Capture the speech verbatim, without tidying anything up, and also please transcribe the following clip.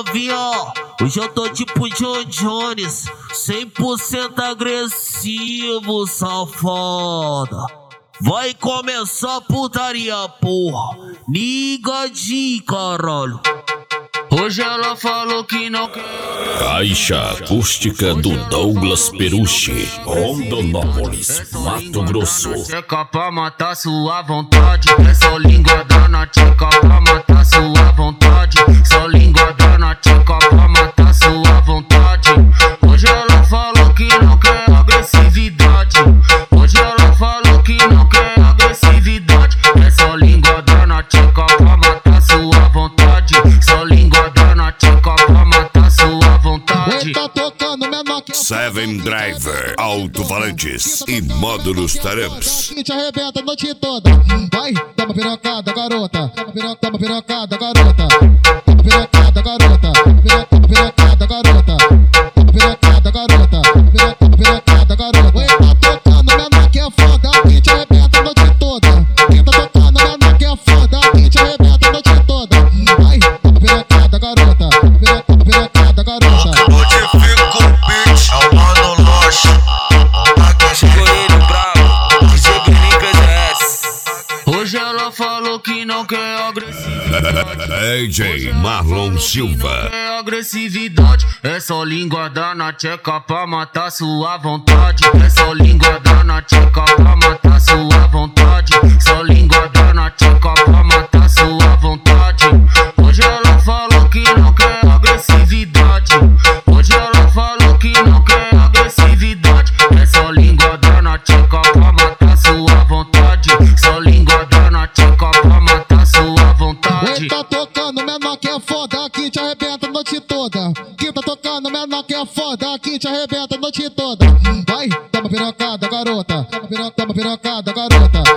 novinha, hoje eu tô tipo John Jones, cem por cento agressivo, safada. Vai começar a putaria, porra, ligadinho, caralho. Hoje ela falou que não quer. Caixa acústica do Douglas Perucci, Rondonópolis, Mato Grosso. Tcheca pra matar sua vontade, é só língua na tcheca pra matar sua vontade, só língua na tcheca pra matar sua vontade. Hoje ela falou que não quer agressividade, hoje ela falou que não quer agressividade, é só língua na tcheca pra matar sua vontade, só língua na tcheca pra matar sua vontade. Tá tocando menor que Seven Driver, alto-falantes e módulos taramps. que te arrebenta a noite toda. Vai, dá uma pirocada, garota. Dá uma pirocada, dá uma pirocada, garota. Dá uma pirocada, garota. Dá uma pirocada, garota. Dá uma pirocada, garota. Dá uma pirocada, garota. Oi, tá tocando menor que é foda, que te arrebenta a noite toda. Quem tá tocando menor que é foda, que te arrebenta a noite toda. Vai, dá uma pirocada, garota. Dá uma pirocada, garota. Modifica o beat, é o Mano Loche. Coelho bravo, D J Bruninho P S. Hoje ela falou que não quer agressividade, D J Marlon Silva. é agressividade, é só língua na tcheca pra matar sua vontade, é só língua na tcheca pra matar sua vontade, só língua na tcheca pra matar sua vontade. Hoje ela falou que não quer agressividade, hoje ela falou que não quer agressividade, é só língua na tcheca pra matar sua vontade, só língua na tcheca pra matar sua vontade. Oi, tá tocando menor que é foda, que te arrebenta a noite toda. Que tá tocando menor que é foda, que te arrebenta a noite toda. Vai, dá uma pirocada, garota. Dá uma pirocada, garota.